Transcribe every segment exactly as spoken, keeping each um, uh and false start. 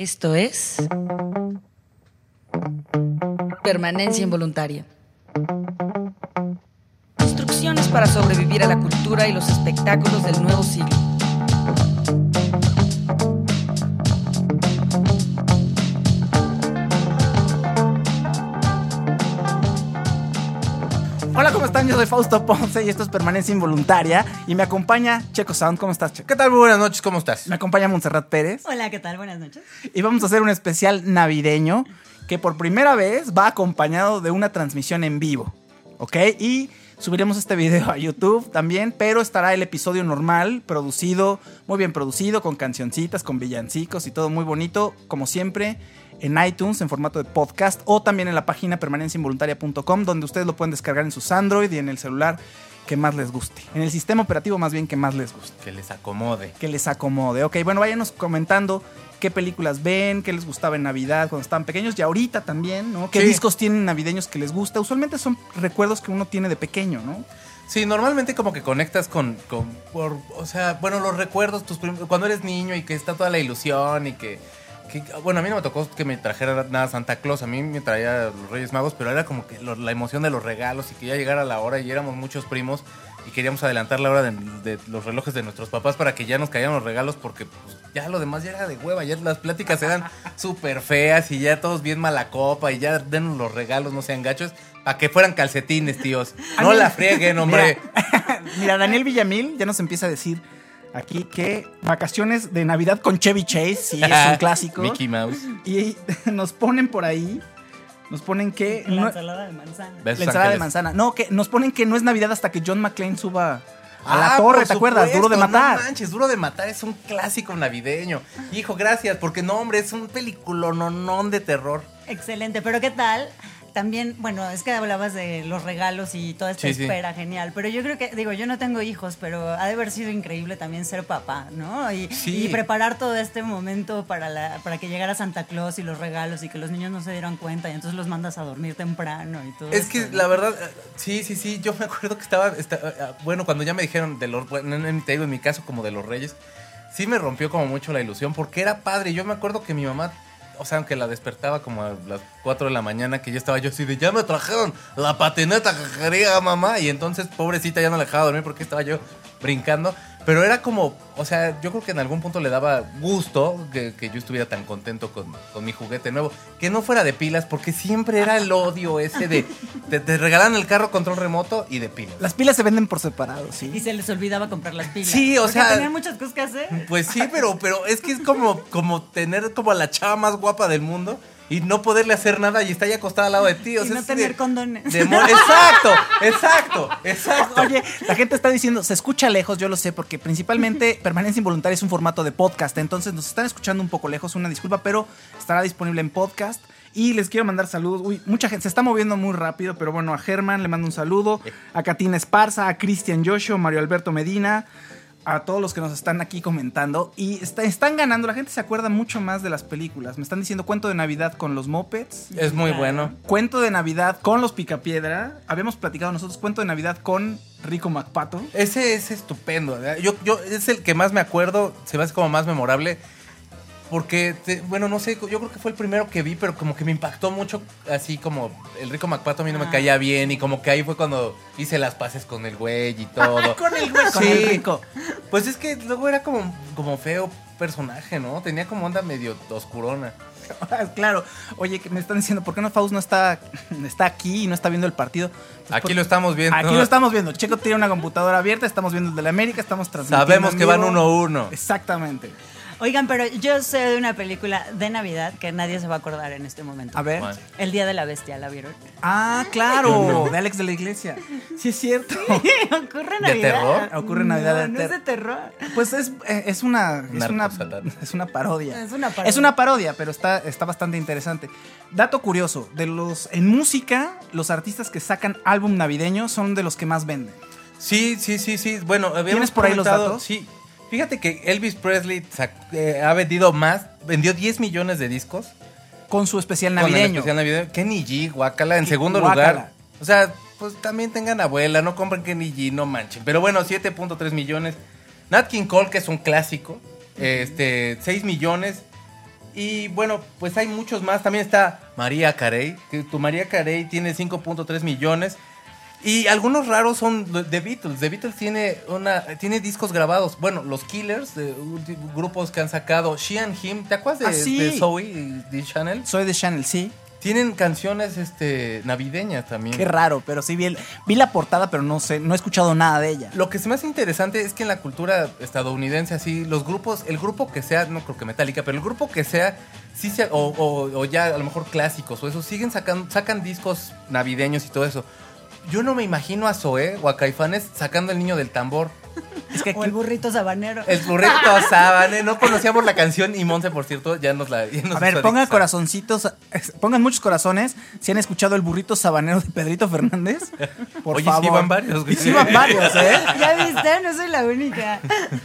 Esto es Permanencia Involuntaria. Instrucciones para sobrevivir a la cultura y los espectáculos del nuevo siglo. Hola, ¿cómo están? Yo soy Fausto Ponce y esto es Permanencia Involuntaria. Y me acompaña Checo Sound. ¿Cómo estás, Checo? ¿Qué tal? Muy buenas noches, ¿cómo estás? Me acompaña Montserrat Pérez. Hola, ¿qué tal? Buenas noches. Y vamos a hacer un especial navideño que por primera vez va acompañado de una transmisión en vivo, ¿ok? Y subiremos este video a YouTube también, pero estará el episodio normal, producido, muy bien producido, con cancioncitas, con villancicos y todo muy bonito, como siempre, en iTunes en formato de podcast o también en la página permanencia involuntaria punto com, donde ustedes lo pueden descargar en sus Android y en el celular que más les guste. En el sistema operativo más bien que más les guste. Que les acomode. Que les acomode. Ok, bueno, váyanos comentando qué películas ven, qué les gustaba en Navidad cuando estaban pequeños y ahorita también, ¿no? ¿Qué sí. discos tienen navideños que les gusta? Usualmente son recuerdos que uno tiene de pequeño, ¿no? Sí, normalmente como que conectas con, con por, o sea, bueno, los recuerdos, tus prim- cuando eres niño y que está toda la ilusión y que, que, bueno, a mí no me tocó que me trajera nada Santa Claus, a mí me traía los Reyes Magos, pero era como que lo, la emoción de los regalos y que ya llegara la hora y éramos muchos primos y queríamos adelantar la hora de, de los relojes de nuestros papás para que ya nos cayeran los regalos porque pues, ya lo demás ya era de hueva, ya las pláticas eran súper feas y ya todos bien mala copa y ya denos los regalos, no sean gachos, para que fueran calcetines, tíos. No la frieguen, hombre. Mira, mira, Daniel Villamil ya nos empieza a decir aquí que vacaciones de Navidad con Chevy Chase, sí, es un clásico. Mickey Mouse. Y nos ponen por ahí, nos ponen que... La no- ensalada de manzana. ¿Ves? la ensalada de Ángeles. manzana. No, que nos ponen que no es Navidad hasta que John McClane suba a la Ah, torre, por ¿te acuerdas? supuesto, Duro de matar. No manches, Duro de Matar es un clásico navideño. Hijo, gracias, porque no, hombre, es un película no de terror. Excelente, pero ¿qué tal? También, bueno, es que hablabas de los regalos y toda esta Sí, sí. espera, genial. Pero yo creo que, digo, yo no tengo hijos, pero ha de haber sido increíble también ser papá, ¿no? Y, Sí. y preparar todo este momento para, la, para que llegara Santa Claus y los regalos y que los niños no se dieran cuenta y entonces los mandas a dormir temprano y todo Es que eso, ¿no? la verdad, eh, sí, sí, sí, yo me acuerdo que estaba, esta- eh, eh, bueno, cuando ya me dijeron de los, bueno, en, en- te digo, en mi caso como de los Reyes, sí me rompió como mucho la ilusión porque era padre. Yo me acuerdo que mi mamá, o sea, aunque la despertaba como a las cuatro de la mañana, que ya estaba yo así de, ya me trajeron la patineta que quería mamá, y entonces pobrecita ya no la dejaba dormir porque estaba yo brincando, pero era como, o sea, yo creo que en algún punto le daba gusto que, que yo estuviera tan contento con, con mi juguete nuevo, que no fuera de pilas, porque siempre era el odio ese de, te, te regalan el carro control remoto y de pilas. Las pilas se venden por separado, Y sí. se les olvidaba comprar las pilas. Sí, o porque sea- tenían muchas cosas que hacer. Pues sí, pero, pero es que es como, como tener como a la chava más guapa del mundo y no poderle hacer nada y está ahí acostada al lado de ti. O Y sea, no es tener de- condones. de mo- exacto, exacto, exacto. Oye, la gente está diciendo, se escucha lejos, yo lo sé, porque principalmente Permanencia Involuntaria es un formato de podcast, entonces nos están escuchando un poco lejos, una disculpa, pero estará disponible en podcast. Y les quiero mandar saludos. Uy, mucha gente se está moviendo muy rápido, pero bueno, a Germán le mando un saludo, a Katina Esparza, a Cristian Yoshio, Mario Alberto Medina, a todos los que nos están aquí comentando. Y está- están ganando, la gente se acuerda mucho más de las películas. Me están diciendo cuento de Navidad con los Mopeds, Es muy Claro. bueno. cuento de Navidad con los Picapiedra. Habíamos platicado nosotros cuento de Navidad con Rico MacPato. Ese es estupendo. ¿verdad? Yo, yo es el que más me acuerdo, se me hace como más memorable. Porque, te- bueno, no sé, yo creo que fue el primero que vi, pero como que me impactó mucho, así como el Rico MacPato a mí no me Ah. caía bien y como que ahí fue cuando hice las paces con el güey y todo. Con el güey, con Sí. el Rico. Pues es que luego era como, como feo personaje, ¿no? Tenía como onda medio oscurona. Claro. Oye, que me están diciendo, ¿por qué no Faust no está, está aquí y no está viendo el partido? Pues Aquí por- lo estamos viendo. Aquí lo estamos viendo. Checo tiene una computadora abierta, estamos viendo el de la América, estamos transmitiendo. Sabemos en que van vivo. uno a uno. Exactamente. Oigan, pero yo sé de una película de Navidad que nadie se va a acordar en este momento. A ver. Bueno. El Día de la Bestia, ¿la vieron? Ah, claro, de Alex de la Iglesia. Sí, es cierto. Ocurre en ¿De Navidad. terror? Ocurre en Navidad No, de no ter- es de terror. Pues es, eh, es una es una, Narcosatán. es una parodia. Es una parodia. Es una parodia, pero está, está bastante interesante. Dato curioso, de los en música, los artistas que sacan álbum navideño son de los que más venden. Sí, sí, sí, sí. Bueno, habíamos ¿Tienes por ahí los comentado- datos? Sí. Fíjate que Elvis Presley sac- eh, ha vendido más, vendió diez millones de discos. Con su especial Con el navideño. especial navideño. Kenny G, guácala, en Qui- segundo guácala. lugar. O sea, pues también tengan abuela, no compren Kenny G, no manchen. Pero bueno, siete punto tres millones. Nat King Cole, que es un clásico, este, seis millones. Y bueno, pues hay muchos más. También está Mariah Carey, que tu Mariah Carey tiene cinco punto tres millones. Y algunos raros son The Beatles. The Beatles tiene una tiene discos grabados. Bueno, los Killers, de, de grupos que han sacado. She and Him, ¿te acuerdas de, Ah, sí. de Zoe y de Chanel? Soy de Channel, sí. Tienen canciones este navideñas también. Qué raro, pero sí vi, el- vi la portada, pero no sé, no he escuchado nada de ella. Lo que se me hace interesante es que en la cultura estadounidense, así, los grupos, el grupo que sea, no creo que Metallica, pero el grupo que sea, sí se, o, o, o ya a lo mejor clásicos o eso, siguen sacando, sacan discos navideños y todo eso. Yo no me imagino a Zoé o a Caifanes sacando El Niño del Tambor. Es que O el aquí, burrito sabanero. El burrito sábane, no conocíamos la canción y Monse, por cierto, ya nos la... ya nos a ver, hizo pongan adictos a- corazoncitos, pongan muchos corazones si han escuchado el burrito sabanero de Pedrito Fernández. Por Oye, favor. sí van varios, güey. Sí van varios, ¿eh? ¿Ya viste? No soy la única.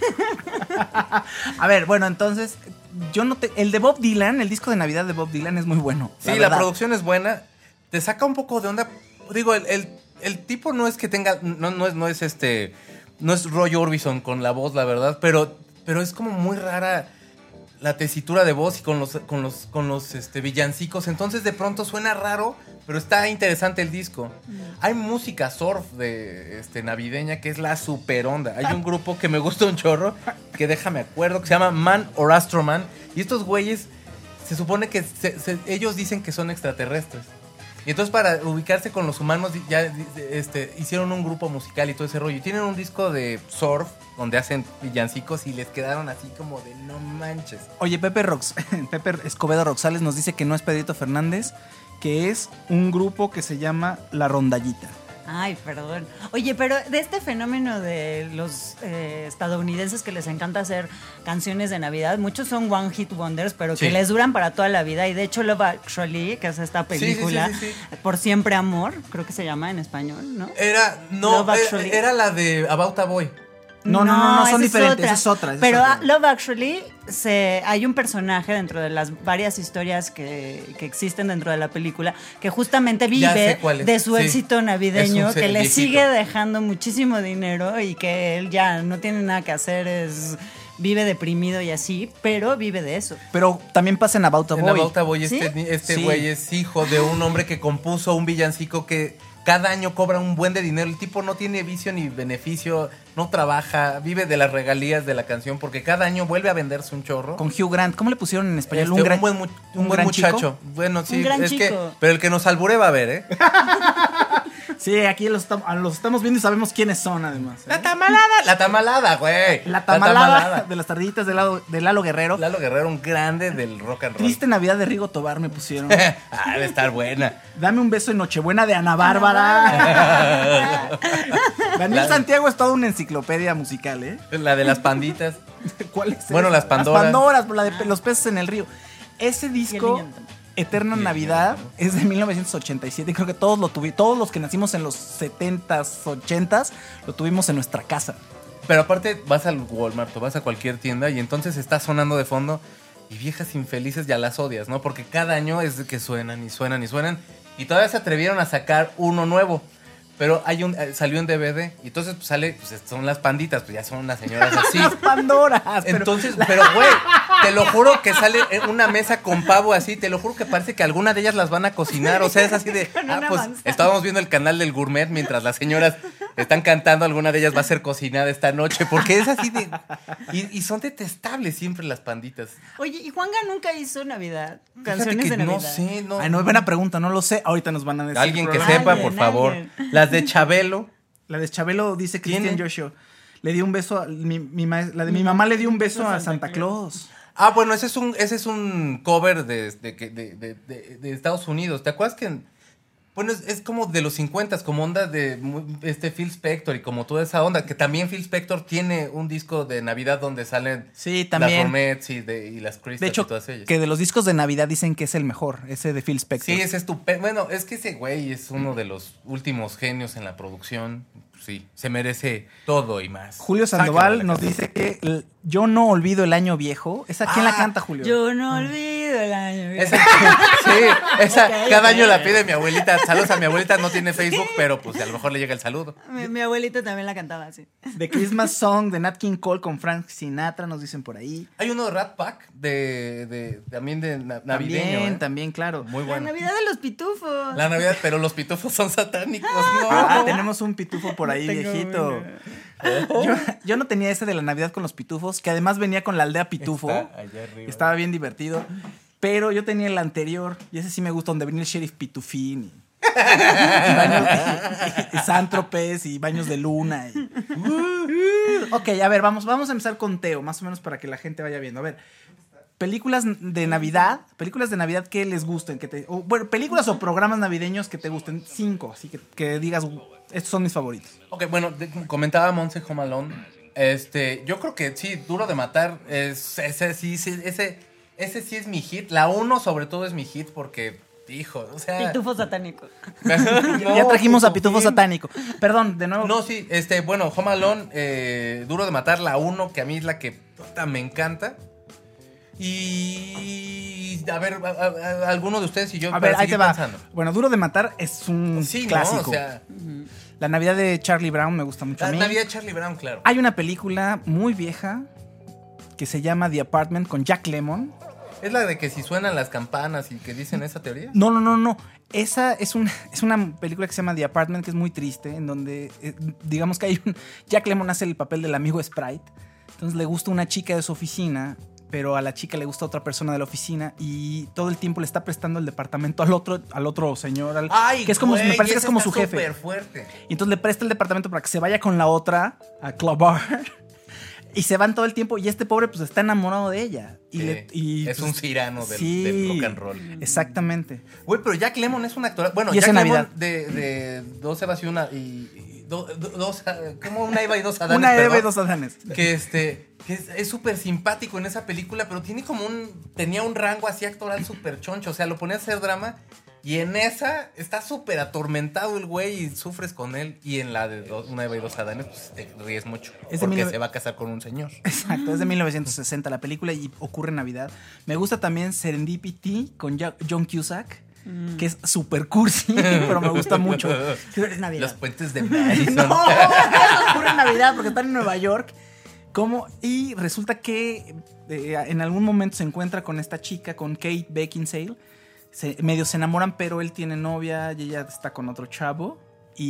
A ver, bueno, entonces, yo no te. El de Bob Dylan, el disco de Navidad de Bob Dylan es muy bueno. Sí, la, verdad. producción es buena. Te saca un poco de onda. Digo, el, el, el tipo no es que tenga. No, no es, no es este. No es Roy Orbison con la voz, la verdad. Pero, pero es como muy rara la tesitura de voz y con los, con los, con los este, villancicos. Entonces de pronto suena raro, pero está interesante el disco. Hay música surf de este, navideña que es la super onda. Hay un grupo que me gusta un chorro, que déjame acuerdo, que se llama Man or Astro Man. Y estos güeyes se supone que se- se- ellos dicen que son extraterrestres. Y entonces para ubicarse con los humanos ya este, hicieron un grupo musical y todo ese rollo. Y tienen un disco de surf donde hacen villancicos y les quedaron así como de no manches. Oye, Pepe, Rox, Pepe Escobedo Roxales nos dice que no es Pedrito Fernández, que es un grupo que se llama La Rondallita. Ay, perdón. Oye, pero de este fenómeno de los eh, estadounidenses que les encanta hacer canciones de Navidad, muchos son one hit wonders, pero que Sí. les duran para toda la vida. Y de hecho, Love Actually, que es esta sí, sí, película, sí, sí. Por Siempre Amor, creo que se llama en español, ¿no? Era, no, Love Actually. era, era la de About a Boy. No, no, no, no, son esa es diferentes, otra. esa es otra, esa es Pero otra. ah, Love Actually, se, hay un personaje dentro de las varias historias que, que existen dentro de la película que justamente Ya sé vive cuál es, de su sí. éxito navideño, Es un que le viejito. sigue dejando muchísimo dinero y que él ya no tiene nada que hacer, es vive deprimido y así, pero vive de eso. Pero también pasa en About a En Boy. About a Boy, este, ¿Sí? este Sí. güey es hijo de un hombre que compuso un villancico que cada año cobra un buen de dinero. El tipo no tiene vicio ni beneficio, no trabaja, vive de las regalías de la canción porque cada año vuelve a venderse un chorro. Con Hugh Grant. ¿Cómo le pusieron en español? Este, un, gran, un buen, mu- un un buen gran muchacho. chico. Bueno, sí, Un gran es que. chico. Pero el que nos albure va a ver, ¿eh? Sí, aquí los, tam- los estamos viendo y sabemos quiénes son, además. ¿eh? La tamalada, la tamalada, güey. La tamalada de las tardillitas de Lalo, de Lalo Guerrero. Lalo Guerrero, un grande del rock and roll. Triste Navidad de Rigo Tobar me pusieron. ah, debe estar buena. Dame un beso en Nochebuena de Ana Bárbara. Daniel La- Santiago es toda una enciclopedia musical, ¿eh? La de las panditas. ¿Cuál es? Bueno, esa? las Pandoras. Las Pandoras, la de pe- los peces en el río. Ese disco, niño también. Eterna Y el Navidad, niño, es de mil novecientos ochenta y siete. Creo que todos lo tuvimos, todos los que nacimos en los setentas, ochentas, lo tuvimos en nuestra casa. Pero aparte vas al Walmart o vas a cualquier tienda y entonces está sonando de fondo y viejas infelices ya las odias, ¿no? Porque cada año es de que suenan y suenan y suenan y todavía se atrevieron a sacar uno nuevo. Pero hay un eh, salió en D V D y entonces pues, sale, pues son las panditas, pues ya son unas señoras así. Las Pandoras. pero- Entonces, pero güey, te lo juro que sale en una mesa con pavo así, te lo juro que parece que alguna de ellas las van a cocinar, o sea, es así de, Con ah, una pues manzana. estábamos viendo el canal del gourmet mientras las señoras están cantando, alguna de ellas va a ser cocinada esta noche, porque es así de, y, y son detestables siempre las panditas. Oye, ¿y Juanga nunca hizo Navidad? Fíjate Canciones que de Navidad. no sé, no. Ay, no, buena pregunta, no lo sé. Ahorita nos van a decir. Alguien que Programa. sepa, Alguien, por favor. alguien. Las de Chabelo. La de Chabelo dice Cristian ¿Tiene? Joshua. Le dio un beso a mi, mi ma- la de mi mamá le dio un beso a Santa Claus. Ah, bueno, ese es un, ese es un cover de, de, de, de, de- de Estados Unidos. ¿Te acuerdas que en- bueno, es, es como de los cincuenta, como onda de mu- este Phil Spector y como toda esa onda, que también Phil Spector tiene un disco de Navidad donde salen Sí, las también. Ronettes y, de, y las Crystals De hecho, y todas ellas. que de los discos de Navidad dicen que es el mejor, ese de Phil Spector. Sí, es estupendo. Bueno, es que ese güey es uno de los últimos genios en la producción. sí, se merece todo y más. Julio Sandoval Sácala, nos dice que l- yo no olvido el año viejo. ¿Esa quién Ah, la canta, Julio? Yo no olvido el año. Esa, sí, esa Ok, cada ok. año la pide mi abuelita. Saludos a mi abuelita, no tiene Facebook, pero pues a lo mejor le llega el saludo. Mi, mi abuelito también la cantaba así. The Christmas Song de Nat King Cole con Frank Sinatra, nos dicen por ahí. Hay uno de Rat Pack, de, de, también de na- navideño. También, ¿eh? también, claro. Muy La bueno. Navidad de los pitufos. La Navidad, pero los pitufos son satánicos, no. Ah, tenemos un pitufo por ahí, Tengo viejito. uno. Yo, yo no tenía ese de la Navidad con los pitufos, que además venía con la aldea pitufo. Está allá arriba. Estaba bien divertido. Pero yo tenía el anterior, y ese sí me gusta, donde venía el sheriff Pitufín. Y, y baños, y, y sántropes y baños de luna. Y, ok, a ver, vamos, vamos a empezar con Teo, más o menos para que la gente vaya viendo. A ver, películas de Navidad, películas de Navidad que les gusten, que te, o, bueno, películas o programas navideños que te gusten, cinco, así que, que digas, estos son mis favoritos. Ok, bueno, de- comentaba Monse Home Alone. Este, yo creo que sí, Duro de Matar, es, ese sí, sí, ese, ese sí es mi hit. La uno sobre todo es mi hit porque, hijo, o sea... Pitufo satánico. No, ya trajimos a Pitufín. Pitufo Satánico. Perdón, de nuevo. No, sí, este, bueno, Home Alone, eh, Duro de Matar, la uno, que a mí es la que puta, me encanta. Y a ver, a, a- a- alguno de ustedes y yo A ver, para ahí te seguir va. pensando. Bueno, Duro de Matar es un Sí, ¿no? clásico. O sea, La Navidad de Charlie Brown me gusta mucho a la mí. Navidad de Charlie Brown, claro. Hay una película muy vieja que se llama The Apartment con Jack Lemmon. ¿Es la de que si suenan las campanas y que dicen esa teoría? No, no, no, no. Esa es una, es una película que se llama The Apartment, que es muy triste, en donde eh, digamos que hay un... Jack Lemmon hace el papel del amigo Sprite. Entonces le gusta una chica de su oficina, pero a la chica le gusta otra persona de la oficina y todo el tiempo le está prestando el departamento al otro, al otro señor, al, Ay, que es como, güey, me parece que es esa como está su jefe. súper fuerte. Y entonces le presta el departamento para que se vaya con la otra a clubar. Y se van todo el tiempo. Y este pobre pues está enamorado de ella. Y Sí, le- y, es pues, un cirano del, sí, del rock and roll. Exactamente. Güey, pero Jack Lemmon es un actor. Bueno, Y es Jack en Lemmon Navidad. de, de dos Evas y una. Y, y do- do- dos. Como una Eva y dos Adanes. Una Eva y perdón. dos Adanes. Que este. Que es- es súper simpático en esa película, pero tiene como un. Tenía un rango así actoral súper choncho. O sea, lo ponía a hacer drama. Y en esa está súper atormentado el güey y sufres con él. Y en la de dos, una Eva y dos Adanes, pues te ríes mucho. Es de porque mil- se va a casar con un señor. Exacto, es de mil novecientos sesenta la película y ocurre en Navidad. Me gusta también Serendipity con Ja- John Cusack, que es súper cursi, pero me gusta mucho. Es Navidad. Los puentes de Madison. No, ocurre en Navidad porque están en Nueva York. ¿Cómo? Y resulta que eh, en algún momento se encuentra con esta chica, con Kate Beckinsale. Se, medio se enamoran, pero él tiene novia y ella está con otro chavo.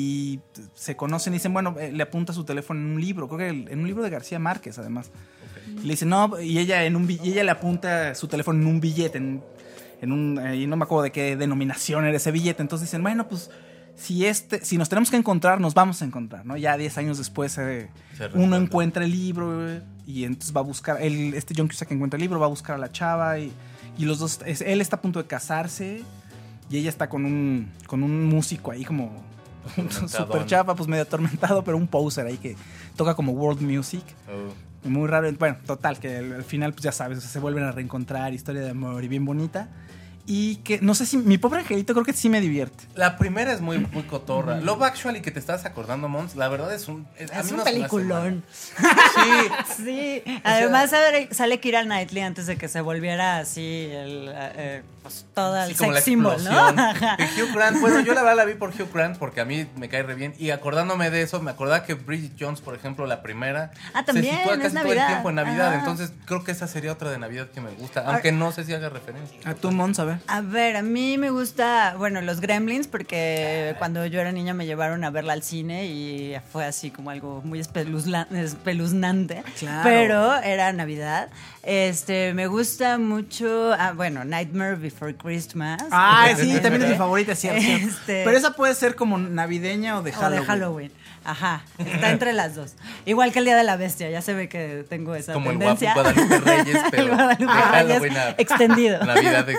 Y se conocen y dicen, bueno, eh, le apunta su teléfono en un libro, creo que el- en un libro de García Márquez, además. Y le dice, no, y ella, en un, bi- y ella le apunta su teléfono en un billete, en, en un, eh, y no me acuerdo de qué denominación era ese billete. Entonces dicen, bueno, pues si, este, si nos tenemos que encontrar, nos vamos a encontrar, ¿no? Ya diez años después eh, Se uno recuerda. encuentra el libro eh, y entonces va a buscar, él, este John Cusack encuentra el libro, va a buscar a la chava y, y los dos, es- él está a punto de casarse y ella está con un, con un músico ahí como Atormentadón. super chapa, pues medio atormentado, pero un poser ahí que toca como world music. Oh. Muy raro. Bueno, total, que al, al final, pues ya sabes, o sea, se vuelven a reencontrar, historia de amor y bien bonita. Y que, no sé si, mi pobre angelito creo que sí me divierte. La primera es muy, muy cotorra. Love Actually, que te estás acordando, Mons, la verdad es un... Es, a Es mí un no se me hace peliculón. mal. Sí. Sí, además sale, sale Keira Knightley antes de que se volviera así el, eh, pues, todo el Sí, como sex la symbol, ¿no? explosión. Ajá. De Hugh Grant. Bueno, yo la verdad la vi por Hugh Grant porque a mí me cae re bien. Y acordándome de eso, me acordaba que Bridget Jones, por ejemplo, la primera, Ah, también, se sitúa es casi todo el Navidad. tiempo en Navidad. Ajá. Entonces creo que esa sería otra de Navidad que me gusta. Aunque no sé si haga referencia. A tu Mons, a ver. A ver, a mí me gusta, bueno, los Gremlins, porque cuando yo era niña me llevaron a verla al cine y fue así como algo muy espeluzla- espeluznante. Claro. Pero era Navidad. Este, me gusta mucho, ah, bueno, Nightmare Before Christmas. Ay, sí, también es mi favorita, es cierto. cierto. Este- Pero esa puede ser como navideña o de O Halloween. de Halloween. Ajá, está entre las dos. Igual que el Día de la Bestia, ya se ve que tengo esa Como el tendencia. Guadalupe Reyes, pero El Guadalupe de Reyes Halloween a- extendido. Navidad, exacto.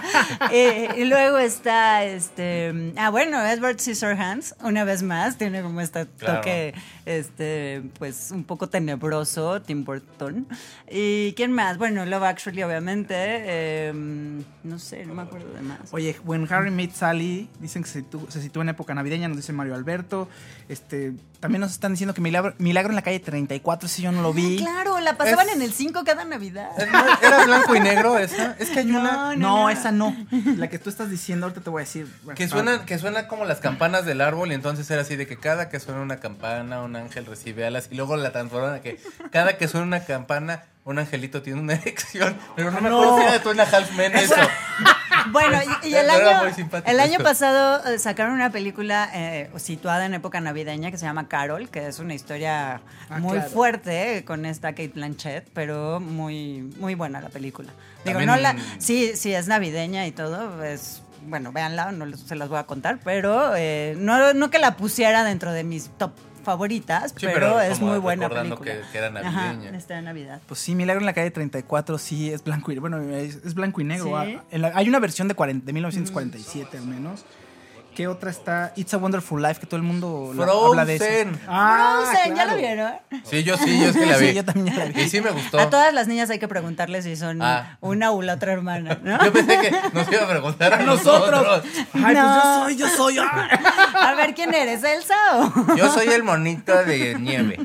Eh, y luego está este. Ah, bueno, Edward Scissorhands, una vez más, tiene como este Claro. toque, este, pues un poco tenebroso, Tim Burton. ¿Y quién más? Bueno, Love Actually, obviamente. eh, no sé, no me acuerdo de más. Oye, When Harry Met Sally, dicen que se, situ- se sitúa en época navideña, nos dice Mario Alberto. Este, también nos están diciendo que Milagro, Milagro en la calle treinta y cuatro, ese yo no lo vi. Ah, claro, la pasaban Es- en el cinco cada Navidad. ¿Era blanco y negro esa? Es que hay una No, No, no. esa no. La que tú estás diciendo, ahorita te voy a decir. que suena, que suena como las campanas del árbol, y entonces era así de que cada que suena una campana, un ángel recibe alas, y luego la transforman a que cada que suena una campana, un angelito tiene una erección. Pero no me No. acuerdo si era de Two and a Half Men eso. Bueno, y, y el, Pero era año, muy simpático el año eso. pasado eh, sacaron una película eh, situada en época navideña que se llama Carol, que es una historia Ah, muy claro. fuerte eh, con esta Kate Blanchett, pero muy, muy buena la película. Digo, También- no la, sí, sí es navideña y todo, es, bueno, véanla, no les- se las voy a contar, pero eh, no, no que la pusiera dentro de mis top favoritas, Sí, pero, pero es como muy buena recordando película. que- que era navideña. Ajá, está en Navidad. Pues sí, Milagro en la calle treinta y cuatro sí es blanco y bueno, es, es blanco y negro. Sí. Ah, en la- hay una versión de, cuarenta de mil novecientos cuarenta y siete al menos. ¿Qué otra está? It's a Wonderful Life, que todo el mundo la- habla de eso. Frozen. Ah, Frozen, ¿ya claro. la vieron? Sí, yo sí, yo es que la vi. Sí, yo también ya la vi. Y sí me gustó. A todas las niñas hay que preguntarles si son Ah. una u la otra hermana, ¿no? Yo pensé que nos iba a preguntar a Nosotros. nosotros. Ay, No. pues yo soy, yo soy. ah. A ver, ¿quién eres? ¿Elsa o...? Yo soy el monito de nieve.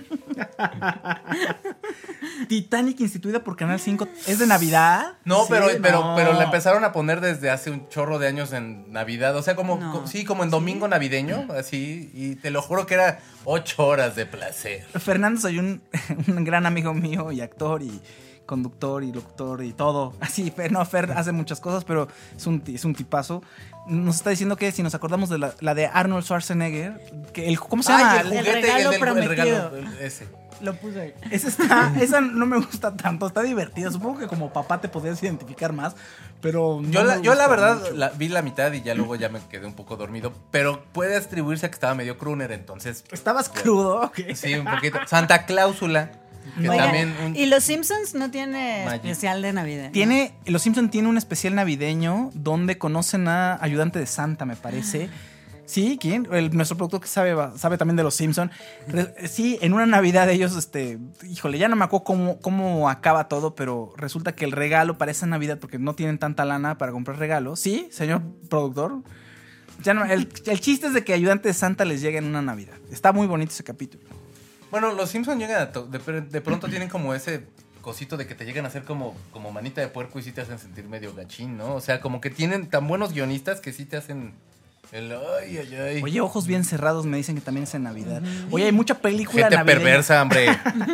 Titanic, instituida por Canal cinco, ¿es de Navidad? No, Sí, pero, pero, no. pero la empezaron a poner desde hace un chorro de años en Navidad. O sea, como, No. co- sí, como en domingo navideño, así. Y te lo juro que era ocho horas de placer. Fernando soy un, un gran amigo mío y actor y conductor y locutor y todo. Así, Fer, no, Fer hace muchas cosas, pero es un, ti- es un tipazo. Nos está diciendo que si nos acordamos de la, la de Arnold Schwarzenegger, que el, ¿cómo se llama? Ay, el juguete, El regalo del- prometido. regalo, el- ese. Lo puse ahí. Esa, está, esa no me gusta tanto, está divertida. Supongo que como papá te podrías identificar más, pero... no Yo, la, me yo la gusta verdad mucho. la, vi la mitad y ya luego ya me quedé un poco dormido. Pero puede atribuirse a que estaba medio crooner, entonces. ¿Estabas crudo? Ok. Sí, un poquito. Santa Cláusula. Que Oigan, también. un- ¿y los Simpsons no tiene Magic. especial de Navidad? Tiene, Los Simpson tiene un especial navideño donde conocen a Ayudante de Santa, me parece. Sí, ¿quién? El, nuestro productor que sabe, sabe también de Los Simpson. Re- sí, en una Navidad ellos, este, híjole, ya no me acuerdo cómo, cómo acaba todo, pero resulta que el regalo para esa Navidad, porque no tienen tanta lana para comprar regalos. Sí, señor productor. Ya no, el, el chiste es de que Ayudante de Santa les llega en una Navidad. Está muy bonito ese capítulo. Bueno, los Simpsons llegan a to- de, de pronto tienen como ese cosito de que te llegan a hacer como, como manita de puerco y sí te hacen sentir medio gachín, ¿no? O sea, como que tienen tan buenos guionistas que sí te hacen el ay, ay, ay. Oye, Ojos Bien Cerrados me dicen que también es en Navidad. Oye, hay mucha película Gente navideña. perversa, hombre.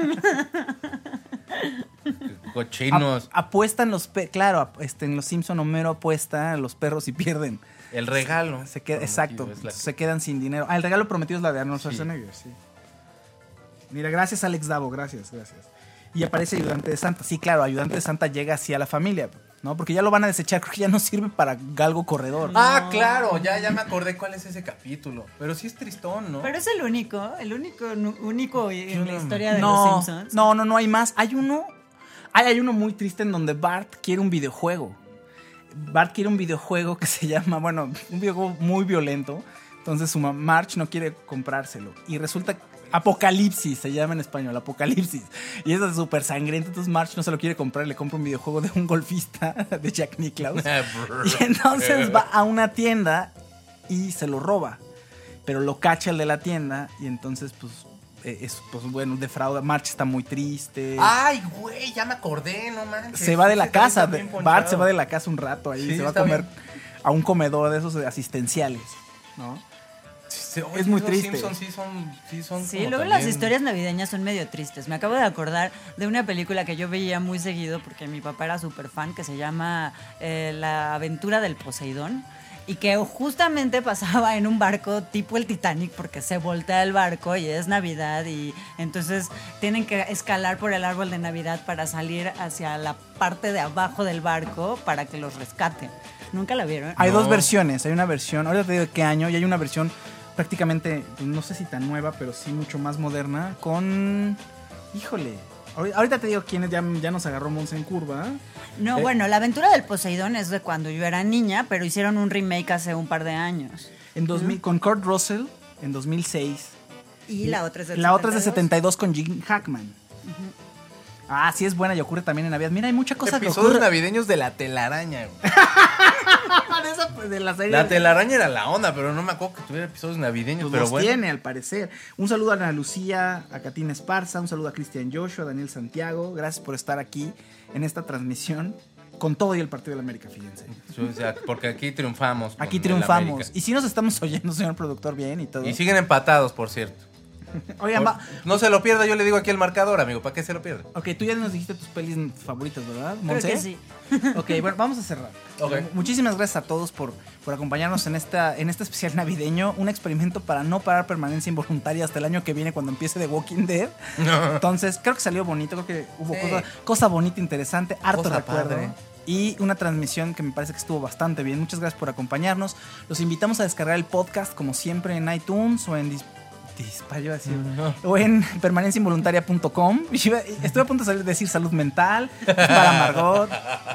Cochinos. Ap- apuestan los pe claro, ap- este, en los Simpson Homero apuesta a los perros y pierden. El regalo. Se queda, prometido exacto, es la- se quedan sin dinero. Ah, el regalo prometido es la de Arnold Schwarzenegger, sí. Mira, gracias Alex Davo, gracias, gracias. Y aparece Ayudante de Santa. Sí, claro, Ayudante de Santa llega así a la familia, ¿no? Porque ya lo van a desechar, creo que ya no sirve para galgo corredor. Ah, claro, ya, ya me acordé cuál es ese capítulo. Pero sí es tristón, ¿no? Pero es el único, el único, nu- único en Yo la no- historia de no, los Simpsons. no, no, no hay más. Hay uno, hay, hay uno muy triste en donde Bart quiere un videojuego. Bart quiere un videojuego que se llama, bueno, un videojuego muy violento. Entonces su mamá Marge no quiere comprárselo. Y resulta Apocalipsis, se llama en español, Apocalipsis. Y es súper sangriento. Entonces Marge no se lo quiere comprar, le compra un videojuego de un golfista de Jack Nicklaus. Y entonces va a una tienda y se lo roba. Pero lo cacha el de la tienda y entonces pues eh, es pues bueno, defrauda. Marge está muy triste. Ay, güey, ya me acordé, no manches. se va de la Ese también casa. está bien Bart ponchado. se va de la casa un rato ahí. Sí, se va a está comer bien. a un comedor de esos asistenciales, ¿no? Sí, oye, Es muy los triste. Simpsons sí son, sí son Sí, como luego también- las historias navideñas son medio tristes. Me acabo de acordar de una película que yo veía muy seguido porque mi papá era súper fan, que se llama eh, La aventura del Poseidón. Y que justamente pasaba en un barco tipo el Titanic porque se voltea el barco y es Navidad y entonces tienen que escalar por el árbol de Navidad para salir hacia la parte de abajo del barco para que los rescaten. ¿Nunca la vieron? Hay No. dos versiones. Hay una versión, ahorita te digo de qué año, y hay una versión prácticamente, pues, no sé si tan nueva, pero sí mucho más moderna, con... Híjole, Ahorita te digo quiénes ya, ya nos agarró Monse en curva. No, Eh. bueno, la aventura del Poseidón es de cuando yo era niña, pero hicieron un remake hace un par de años. En dos mil, con Kurt Russell en dos mil seis. Y la otra es del La otra es de setenta y dos. setenta y dos con Jim Hackman. Ah, sí es buena y ocurre también en Navidad. Mira, hay mucha cosa que Episodios ocurre. navideños de la telaraña, güey. de, esa, pues, de la serie. La telaraña era la onda, pero no me acuerdo que tuviera episodios navideños, Pues pero los bueno. tiene, al parecer. Un saludo a Ana Lucía, a Katina Esparza, un saludo a Cristian Joshua, a Daniel Santiago. Gracias por estar aquí en esta transmisión con todo y el Partido de la América, fíjense. O sea, porque aquí triunfamos. con Aquí el triunfamos. América. Y si nos estamos oyendo, señor productor, bien y todo. Y siguen empatados, por cierto. Oigan, Por- va. No se lo pierda, yo le digo aquí el marcador, amigo. ¿Para qué se lo pierda? Ok, tú ya nos dijiste tus pelis favoritas, ¿verdad, Creo Monse? que sí. Ok, bueno, vamos a cerrar. Ok. Muchísimas gracias a todos por, por acompañarnos en esta en este especial navideño, un experimento para no parar permanencia involuntaria hasta el año que viene cuando empiece The Walking Dead. Entonces, creo que salió bonito, creo que hubo Sí. cosa, cosa bonita, interesante, harto Cosa recuerdo. padre. Y una transmisión que me parece que estuvo bastante bien. Muchas gracias por acompañarnos. Los invitamos a descargar el podcast, como siempre, en iTunes o en Dis- Dispa, yo iba a decir, o en permanencia involuntaria punto com. Estuve a punto de salir- decir salud mental para Margot.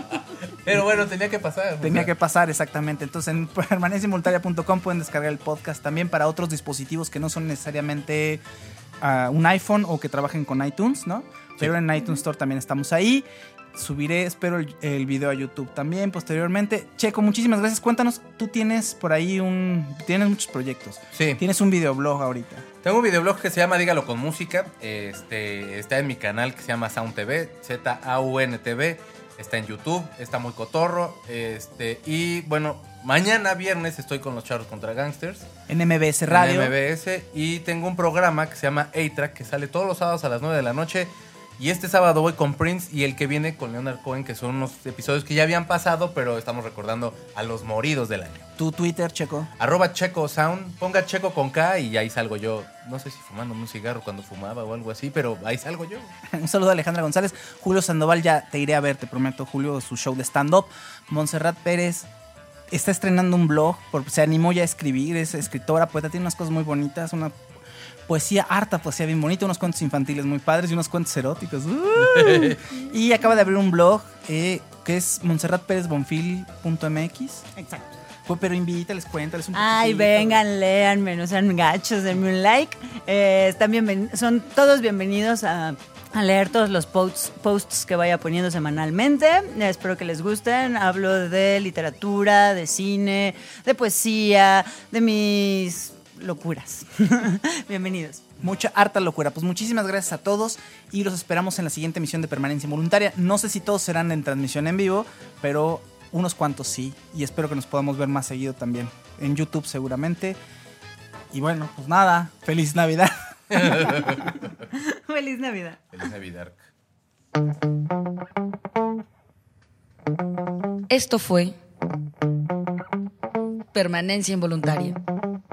Pero bueno, tenía que pasar. Tenía que pasar, exactamente. Entonces en permanencia involuntaria punto com pueden descargar el podcast también para otros dispositivos que no son necesariamente uh, un iPhone o que trabajen con iTunes, ¿no? Pero en iTunes Store también estamos ahí. Subiré, espero, el, el video a YouTube también posteriormente. Checo, muchísimas gracias. Cuéntanos, tú tienes por ahí un... Tienes muchos proyectos. Sí. Tienes un videoblog ahorita. Tengo un videoblog que se llama Dígalo con Música. Este, está en mi canal que se llama Sound T V, Z A U N T V. Está en YouTube, está muy cotorro. Este, y bueno, mañana viernes estoy con los Charros contra Gangsters. En M B S Radio. En M B S. Y tengo un programa que se llama A-Track que sale todos los sábados a las nueve de la noche. Y este sábado voy con Prince y el que viene con Leonard Cohen, que son unos episodios que ya habían pasado, pero estamos recordando a los moridos del año. Tu Twitter, Checo. Arroba Checo Sound, ponga Checo con K y ahí salgo yo. No sé si fumándome un cigarro cuando fumaba o algo así, pero ahí salgo yo. Un saludo a Alejandra González. Julio Sandoval, ya te iré a ver, te prometo, Julio, su show de stand-up. Montserrat Pérez está estrenando un blog, por- se animó ya a escribir, es escritora, poeta, tiene unas cosas muy bonitas, una poesía, harta poesía bien bonita, unos cuentos infantiles muy padres y unos cuentos eróticos. ¡Uh! Y acaba de abrir un blog eh, que es montserrat pérez bonfil punto m x. Exacto. Pues, pero invítales, cuéntales un Ay, poquitito. vengan, léanme, no sean gachos, denme un like. Eh, están bienven- son todos bienvenidos a, a leer todos los posts, posts que vaya poniendo semanalmente. Eh, espero que les gusten. Hablo de literatura, de cine, de poesía, de mis locuras. Bienvenidos. Mucha harta locura. Pues muchísimas gracias a todos y los esperamos en la siguiente emisión de Permanencia Involuntaria. No sé si todos serán en transmisión en vivo, pero unos cuantos sí. Y espero que nos podamos ver más seguido también. En YouTube seguramente. Y bueno, pues nada. Feliz Navidad. Feliz Navidad. Feliz Navidad. Esto fue Permanencia Involuntaria.